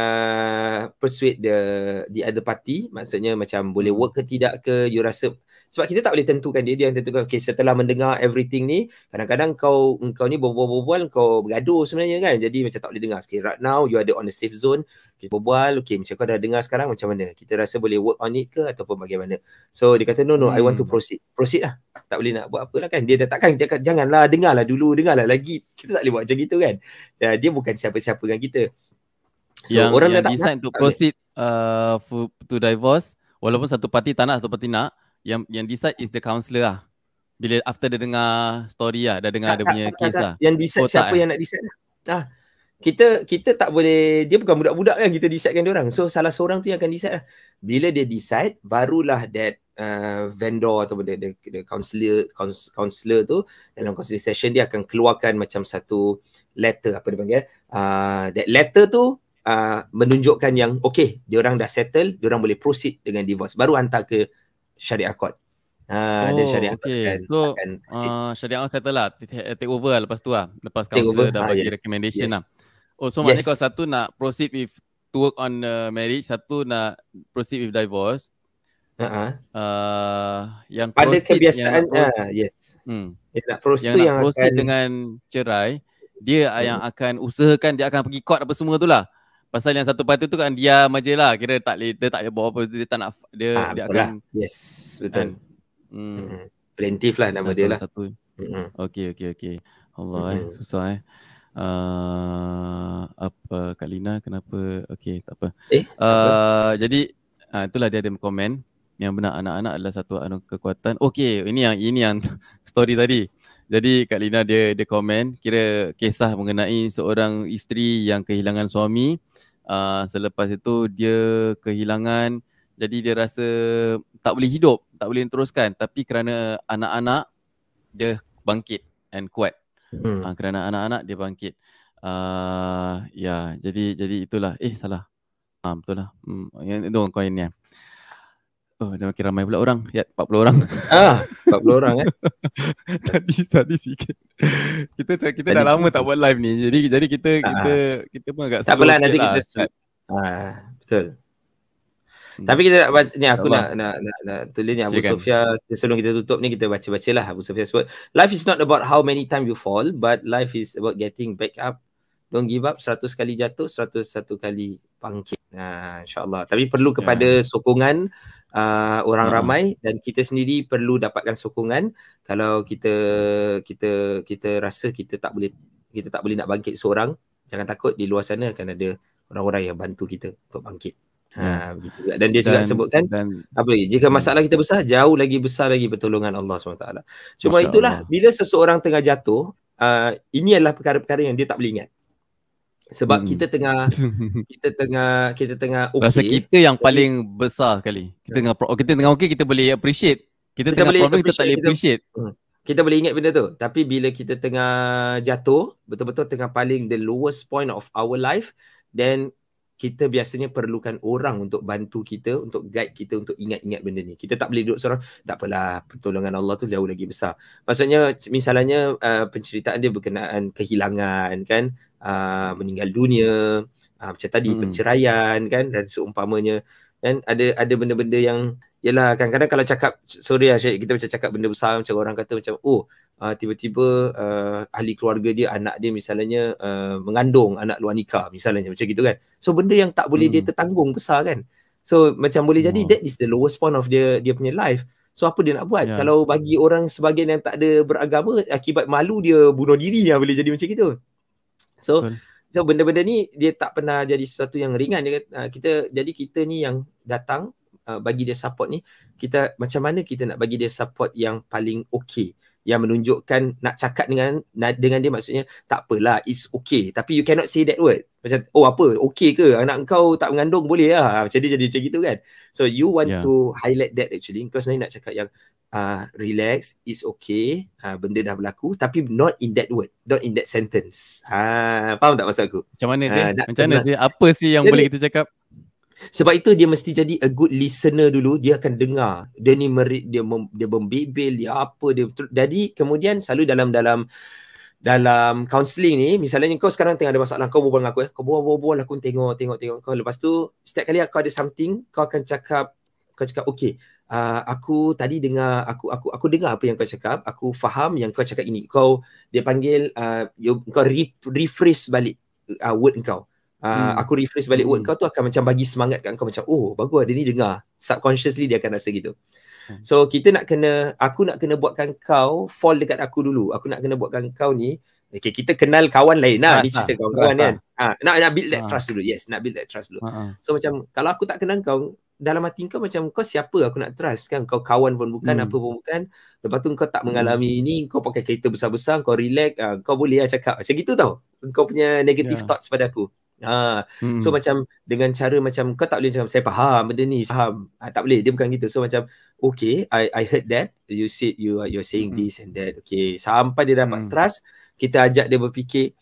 uh, persuade the the other party, maksudnya macam boleh work ke tidak ke, you rasa. Sebab kita tak boleh tentukan dia, dia yang tentukan. Okay, setelah mendengar everything ni, kadang-kadang kau kau ni berbual-bual, kau bergaduh sebenarnya kan. Jadi macam tak boleh dengar. Okay, right now you ada on the safe zone. Okay, berbual. Okay, macam kau dah dengar sekarang macam mana? Kita rasa boleh work on it ke ataupun bagaimana? So dia kata no no, hmm. I want to proceed. Proceed lah. Tak boleh nak buat apa lah kan. Dia dah takkan cakap janganlah, dengarlah dulu, dengarlah lagi. Kita tak boleh buat macam gitu kan. Dia bukan siapa-siapa dengan kita. So yang, orang yang decide to proceed uh, to divorce, walaupun satu parti tak nak, satu parti nak, yang yang decide is the counsellor lah. Bila after dia dengar story lah, dah dengar tak, dia punya tak, case tak, lah. Yang decide oh, siapa tak, yang eh? nak decide lah. Ah, kita kita tak boleh, dia bukan budak-budak kan kita decidekan dia orang. So salah seorang tu yang akan decide lah. Bila dia decide, barulah that uh, vendor atau the, the, the counsellor counsellor tu dalam counselling session dia akan keluarkan macam satu letter, apa dia panggil. Uh, that letter tu uh, menunjukkan yang okay, dia orang dah settle, dia orang boleh proceed dengan divorce. Baru hantar ke syariah court. Ha, oh, dan syariah okay. court akan, so, akan uh, syariah court settle lah, take over lah lepas tu lah. Lepas counsellor dah bagi ha, yes. recommendation yes. lah. Oh, so yes. maknanya kau satu nak proceed with to work on uh, marriage, satu nak proceed with divorce. Uh-huh. Uh, yang pada proceed, kebiasaan, yang proceed, ah, yes. Hmm. Yang nak proceed, yang tu nak yang proceed akan dengan cerai, dia hmm. yang akan usahakan, dia akan pergi court apa semua tu lah. Pasal yang satu parti tu kan diam aje lah. Kira tak boleh, dia tak boleh buat apa, dia tak nak, dia, ah, dia akan lah. yes, betul. Kan? Hmm. Hmm. Plaintiff lah nama dia lah. Satu. Hmm. Okey, okey, okey. Allah hmm. eh, susah eh. Uh, apa Kak Lina kenapa? Okey, tak apa. Eh, uh, apa? Jadi uh, itulah dia ada komen yang benar, anak-anak adalah satu anu kekuatan. Okey, ini yang ini yang story tadi. Jadi Kak Lina dia dia komen kira kisah mengenai seorang isteri yang kehilangan suami. Uh, selepas itu dia kehilangan, jadi dia rasa tak boleh hidup, tak boleh teruskan, tapi kerana anak-anak dia bangkit and kuat. Hmm. Uh, kerana anak-anak dia bangkit. Uh, ya, jadi jadi itulah. Eh salah. Ah uh, betul lah. Hmm, yang itu koinnya. Oh, dah makin ramai pula orang. Ya, empat puluh orang. Ah, empat puluh orang eh. tadi tadi sikit. Kita kita tadi dah lama tak buat live ni. Jadi jadi kita uh, kita kita pun agak tak apalah, nanti kita lah. Ah, betul. Hmm. Tapi kita nak baca ni, aku nak nak, nak nak tulis ni Abu Sofia, sebelum kita tutup ni kita baca-bacalah Abu Sofia sebut, life is not about how many times you fall, but life is about getting back up don't give up, seratus kali jatuh, seratus satu kali bangkit. Ha, InsyaAllah. Tapi perlu kepada yeah. sokongan uh, orang uh-huh. ramai, dan kita sendiri perlu dapatkan sokongan. Kalau kita kita kita rasa kita tak boleh kita tak boleh nak bangkit seorang, jangan takut, di luar sana akan ada orang-orang yang bantu kita untuk bangkit. Ha, begitu. Dan dia juga dan, sebutkan dan, apa lagi? Jika masalah kita besar, jauh lagi besar lagi pertolongan Allah subhanahu wa taala. Cuma itulah, bila seseorang tengah jatuh, uh, ini adalah perkara-perkara yang dia tak boleh ingat. Sebab hmm. kita tengah kita tengah kita tengah okey. Rasa kita yang paling besar kali. Kita tengah oh, kita tengah okey, kita boleh appreciate. Kita, kita tengah problem, kita tak boleh appreciate. Kita, hmm. kita boleh ingat benda tu. Tapi bila kita tengah jatuh, betul-betul tengah paling the lowest point of our life, then kita biasanya perlukan orang untuk bantu kita, untuk guide kita, untuk ingat-ingat benda ni. Kita tak boleh duduk seorang, tak apalah, pertolongan Allah tu jauh lagi besar. Maksudnya, misalnya uh, penceritaan dia berkenaan kehilangan, kan, uh, meninggal dunia, uh, macam tadi, hmm. perceraian, kan, dan seumpamanya. Dan ada ada benda-benda yang, yelah, kadang-kadang kalau cakap, sorry lah Syed, kita macam cakap benda besar, macam orang kata macam, oh, Uh, tiba-tiba uh, ahli keluarga dia, anak dia misalnya uh, mengandung anak luar nikah misalnya, macam gitu kan. So benda yang tak boleh hmm. dia tertanggung besar kan. So macam boleh jadi oh. that is the lowest point of dia dia punya life. So apa dia nak buat? Yeah. Kalau bagi orang sebahagian yang tak ada beragama, akibat malu dia bunuh diri lah, boleh jadi macam gitu. So Betul. so benda-benda ni dia tak pernah jadi sesuatu yang ringan. Dia kata, uh, kita jadi kita ni yang datang uh, bagi dia support ni, kita macam mana kita nak bagi dia support yang paling okey, yang menunjukkan nak cakap dengan dengan dia, maksudnya tak apalah, it's okay, tapi you cannot say that word. Macam, oh apa, okay ke anak kau tak mengandung, boleh lah. Macam dia jadi macam gitu kan. So you want yeah. to highlight that actually. Kau sebenarnya nak cakap yang uh, relax, it's okay, uh, benda dah berlaku, tapi not in that word, not in that sentence. Ha, faham tak maksud aku? Macam mana sih? Uh, Macam mana sih? Apa sih yang jadi, boleh kita cakap? Sebab itu dia mesti jadi a good listener dulu. Dia akan dengar. Dia ni meri, dia mem, dia membebel, dia apa dia. Jadi kemudian selalu dalam dalam dalam counselling ni, misalnya kau sekarang tengah ada masalah, kau berbual dengan aku, eh. Kau berbual-bual, aku tengok tengok tengok kau. Lepas tu setiap kali kau ada something, kau akan cakap, kau cakap okey, uh, aku tadi dengar, aku aku aku dengar apa yang kau cakap, aku faham yang kau cakap ini. Kau dia panggil uh, you, kau re, rephrase balik uh, word kau. Uh, hmm. Aku rephrase balik word hmm. kau tu akan macam bagi semangat kat kau, macam oh bagus, dia ni dengar. Subconsciously dia akan rasa gitu. hmm. So kita nak kena, aku nak kena buatkan kau fall dekat aku dulu. Aku nak kena buatkan kau ni, okay, kita kenal kawan lain lah, ni cerita kawan-kawan kan. ha, nak, nak build that ha. trust dulu. Yes, nak build that trust dulu. ha. So macam kalau aku tak kenal kau, dalam hati kau macam kau siapa aku nak trust kan. Kau kawan pun bukan, hmm. apa pun bukan. Lepas tu kau tak mengalami hmm. ini, kau pakai kereta besar-besar, kau relax, uh, kau boleh lah cakap macam gitu tau. Kau punya negative yeah. thoughts pada aku. Ha, hmm. So macam dengan cara macam kau tak boleh macam saya faham benda ni, faham. Ha, tak boleh, dia bukan gitu. So macam okay, I I heard that you said you are you're saying hmm. this and that. Okay, sampai dia dapat hmm. trust, kita ajak dia berfikir,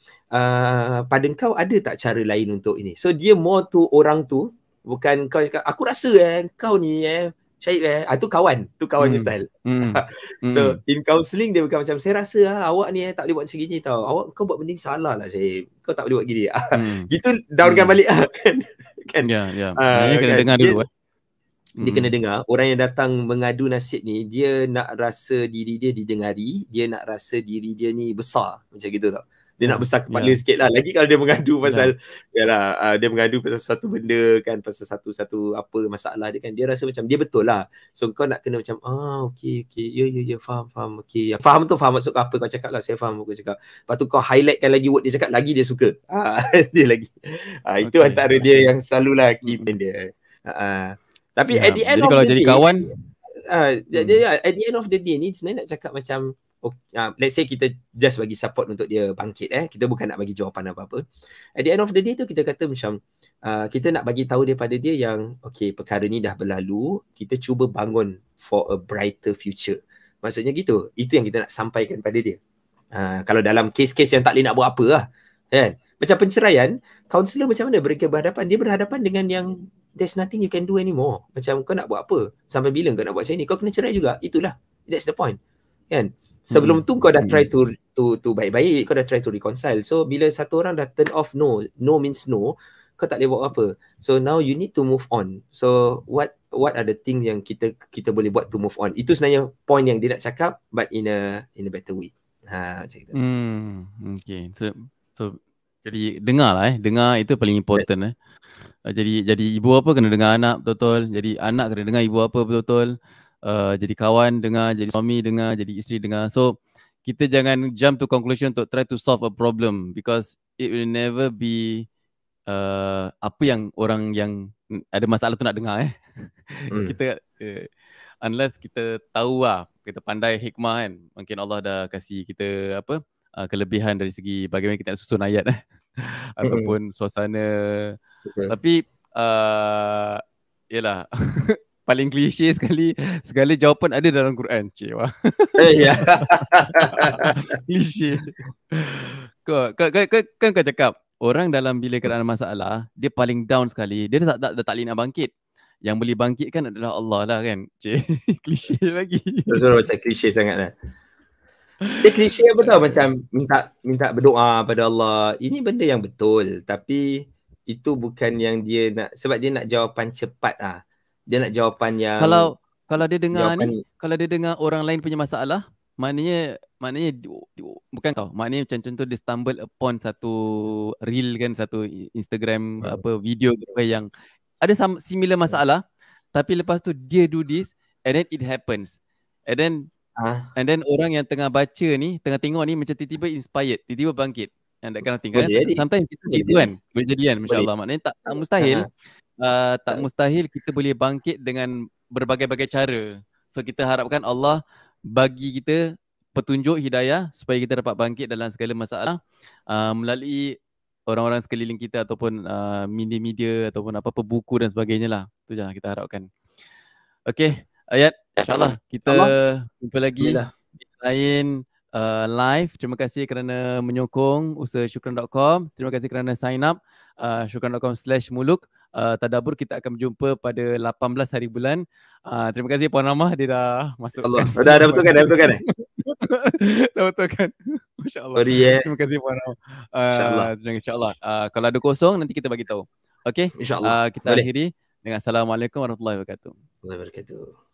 uh, pada kau ada tak cara lain untuk ini. So dia more to orang tu, bukan kau cakap aku rasa eh kau ni eh Syahid eh, ah, tu kawan, tu kawan hmm. style. Hmm. So hmm. in counselling dia bukan macam saya rasa ah, awak ni eh tak boleh buat macam gini tau. Awak kau buat benda ni salah lah Syahid. Kau tak boleh buat gini. Hmm. Gitu downkan hmm. balik ah kan. Kan. Ya, ya. Uh, kena kan? dengar dulu dia, eh. Dia hmm. kena dengar. Orang yang datang mengadu nasib ni, dia nak rasa diri dia didengari, dia nak rasa diri dia ni besar, macam gitu tau. Dia nak besar kepala yeah. sikit lah. Lagi kalau dia mengadu pasal yeah. yalah, uh, dia mengadu pasal satu benda kan, pasal satu-satu apa masalah dia kan, dia rasa macam dia betul lah. So kau nak kena macam ah okey okey ya ya ya faham faham okey. Ya, faham tu faham maksud apa kau cakap lah, saya faham apa kau cakap. Lepas tu kau highlightkan lagi word dia cakap, lagi dia suka. Ah dia lagi. Ah itu okay. antara dia yang selalulah key point dia. Uh, tapi yeah. at the end jadi of kalau the jadi day, kawan ah uh, hmm. at the end of the day ni sebenarnya nak cakap macam okay, uh, let's say kita just bagi support untuk dia bangkit eh. Kita bukan nak bagi jawapan apa-apa. At the end of the day tu kita kata macam uh, kita nak bagi tahu daripada dia yang okay, perkara ni dah berlalu, kita cuba bangun for a brighter future. Maksudnya gitu. Itu yang kita nak sampaikan pada dia. Uh, kalau dalam kes-kes yang tak boleh nak buat apa lah. Kan? Macam penceraian, kaunselor macam mana mereka berhadapan? Dia berhadapan dengan yang there's nothing you can do anymore. Macam kau nak buat apa? Sampai bila kau nak buat macam ni? Kau kena cerai juga. Itulah. That's the point. Kan? Sebelum tu kau dah try to to to baik-baik, kau dah try to reconcile. So bila satu orang dah turn off no, no means no, kau tak boleh buat apa. So now you need to move on. So what what are the things yang kita kita boleh buat to move on? Itu sebenarnya point yang dia nak cakap, but in a in a better way. Ha macam itu. Hmm, okay. So, so Jadi dengar lah eh. Dengar itu paling important yes. eh. Jadi jadi ibu apa kena dengar anak betul-betul. Jadi anak kena dengar ibu apa betul-betul. Uh, jadi kawan dengar, jadi suami dengar, jadi isteri dengar. So kita jangan jump to conclusion untuk try to solve a problem because it will never be uh, apa yang orang yang ada masalah tu nak dengar eh. Hmm. kita uh, unless kita tahu lah, kita pandai hikmah kan. Mungkin Allah dah kasih kita apa uh, kelebihan dari segi bagaimana kita nak susun ayat eh. Ataupun suasana. Okay. Tapi uh, yalah paling klise sekali, segala jawapan ada dalam Quran. Cik wah. Eh ya. Klise. Kau, kau, kau, kau, kan kau cakap orang dalam bila keadaan masalah, dia paling down sekali, dia tak tak, tak, tak boleh nak bangkit. Yang boleh bangkitkan adalah Allah lah kan. Cik, klise lagi. Terus macam klise sangat lah. Dia klise apa tau, macam minta minta berdoa pada Allah. Ini benda yang betul, tapi itu bukan yang dia nak, sebab dia nak jawapan cepat ah. Dia nak jawapan yang Kalau kalau dia dengar jawapan, ni, kalau dia dengar orang lain punya masalah, maknanya maknanya bukan kau. Maknanya macam contoh dia stumble upon satu reel kan, satu Instagram hmm. apa video yang ada similar masalah, hmm. tapi lepas tu dia do this and then it happens. And then ah. and then orang yang tengah baca ni, tengah tengok ni macam tiba-tiba inspired, tiba-tiba bangkit. And that kind of thing kan. Sometimes kita cikgu kan, boleh jadian masya-Allah. Maknanya tak, tak mustahil. Uh-huh. Uh, tak mustahil kita boleh bangkit dengan berbagai-bagai cara. So kita harapkan Allah bagi kita petunjuk hidayah supaya kita dapat bangkit dalam segala masalah uh, melalui orang-orang sekeliling kita ataupun uh, media-media ataupun apa-apa buku dan sebagainya lah. Itu je kita harapkan. Okay, Ayat, insyaAllah kita Allah. Jumpa lagi Alhamdulillah. Di lain uh, live. Terima kasih kerana menyokong usaha syukran dot com. Terima kasih kerana sign up uh, syukran dot com slash muluk. Uh, Tadabbur kita akan berjumpa pada lapan belas hari bulan. Uh, terima kasih Puan Ramah, dia dah masuk. Allah. Dah dah betulkan, dah betulkan eh. dah betulkan. Masya-Allah. Sorry eh. Terima kasih Puan Ramah. Uh, insya-Allah. Insya-Allah. Uh, kalau ada kosong nanti kita bagi tahu. Okey. Insya-Allah. Uh, kita Boleh. Akhiri dengan assalamualaikum warahmatullahi wabarakatuh. Warahmatullahi wabarakatuh.